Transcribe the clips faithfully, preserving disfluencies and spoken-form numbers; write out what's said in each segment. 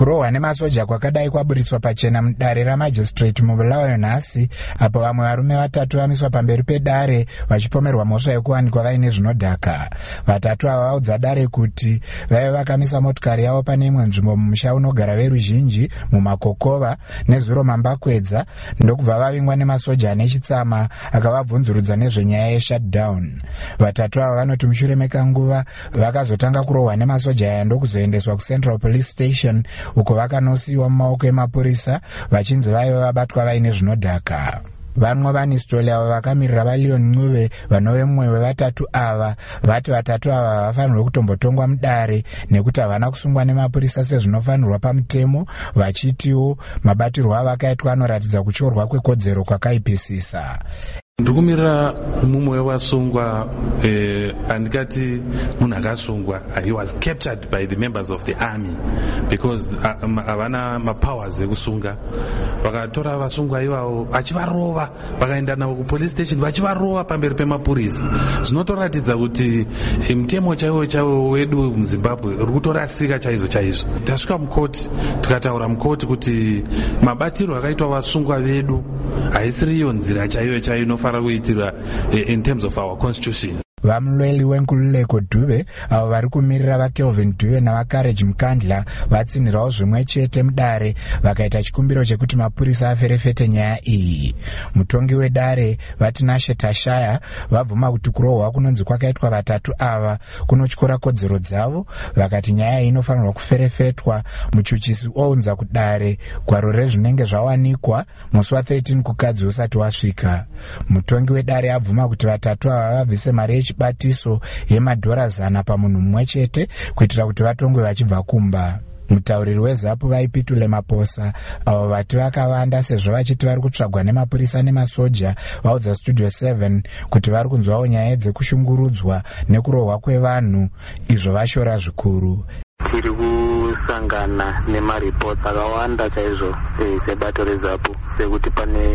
Kurohwa nemasoja kwakadai kwaburitswa pachena mudare ramajistrate mubulawayo nhasi, apo vamwe varume vatatu vamiswa pamberi pedare vachipomerwa mhosva yekuwanikwa vaine zvinodhaka. Vatatu ava vaudza dare kuti vaive vakamisa motikari yavo pane imwe nzvimbo mumusha unogara veruzhinji mumakokova nezuro mambakwedza, ndokubva vavingwa nemasoja ane chitsama akavabvunzurudza nezvenyaya yeshutdown. Vatatu ava vanoti mushure mekanguva vakazotanga kurohwa nemasoja aya ndokuzoendeswa kuCentral Police Station uko vakanosiyiwa mumaoko emapurisa vachinzi vaive vabatwa vaine zvinodhaka. Vamwe vanisitoli ava vakamirira vaLeon Ncube vanove mumwe wevatatu ava vati vatatu ava havafanirwe kutombotongwa mudare nekuti havana kusungwa nemapurisa sezvinofanirwa pamutemo, vachitiwo mabatirwo avo akaitwa anoratidza kutyorwa kwekodzero kwakaipisisa. Ndikumirira mumwe wevasungwa eh, andikati munhu akasungwa. He was captured by the members of the army because havana uh, mapowers ekusunga. Vakatora vasungwa ivavo vachivarova, vakaenda navo kupolice station vachivarova pamberi pemapurisa. Zvinotoratidza kuti eh, mutemo chaiwo chaiwo wedu muZimbabwe uri kutorasika chaizvo chaizvo. Tasvika mukoti tikataura mukoti kuti mabatiro akaitwa vasungwa vedu haisiri iyo nzira chaiyo chaiyo inofanira kuitirwa in terms of our constitution. Vamulweli wenkululeko Dube avo vari kumirira vaKelvin Dube navaCourage Mkandla vatsinhirawo zvimwe chete mudare vakaita chikumbiro chekuti mapurisa aferefete nyaya iyi. Mutongi wedare vaTinashe Tashaya vabvuma kuti kurohwa kunonzi kwakaitwa vatatu ava kunotyora kodzero dzavo, vakati nyaya iyi inofanirwa kuferefetwa. Muchuchisi ounza kudare gwaro rezvinenge zvawanikwa musi wa13 kukadzi usati wasvika. Mutongi wedare abvuma kuti vatatu ava vabvise mari batiso yemadhora zana pamunhu mumwe chete kuitira kuti vatongwe vachibva kumba. Mutauriri weZAPU vaipitule maposa avo vati vakawanda sezvo vachiti vari kutsvagwa nemapurisa nemasoja vaudza Studio seven kuti vari kunzwawo nyaya dzekushungurudzwa nekurohwa kwevanhu, izvo vashora zvikuru. Tiri kusangana nemaripotsi akawanda chaizvo sebato reZAPU sekuti pane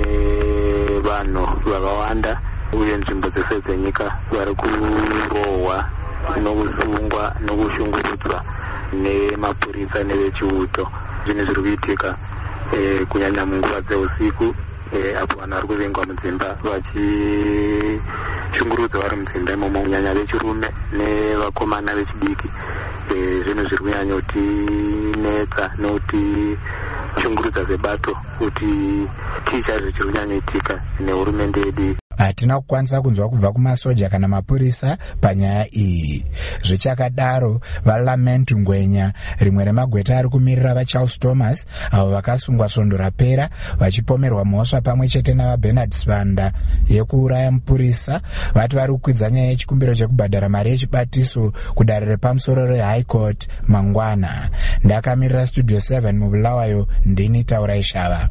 vanhu vakawanda uye nzvimbo dzese dzenyika vari kurohwa nokusungwa nokushungurudzwa nemapurisa nevechiuto. Zvinhu zviri kuitika e, kunyanya munguva dzeusiku e, apo vanhu vari kuvengwa mudzimba vachishungurudzwa vari mudzimba imomo, kunyanya vechirume nevakomana vechidiki. E, zvinhu zviri kunyanya kutinetsa nekuti shungurudza sebato kuti tii chaizvo chiri kunyanyoitika nehurumende yedu. Hatina kukwanisa kunzwa kubva kumasoja kana mapurisa panyaya iyi. Zvichakadaro, vaLament Ngwenya, rimwe remagweta ari kumirira vaCharles Thomas avo vakasungwa svondo rapera vachipomerwa mhosva pamwe chete navaBernard Svanda yekuuraya mupurisa, vati vari kukwidza nyaya yechikumbiro chekubhadhara mari yechibatiso kudare repamusoro reHigh Court mangwana. Ndakamirira Studio seven mubulawayo, ndini Taurai Shava.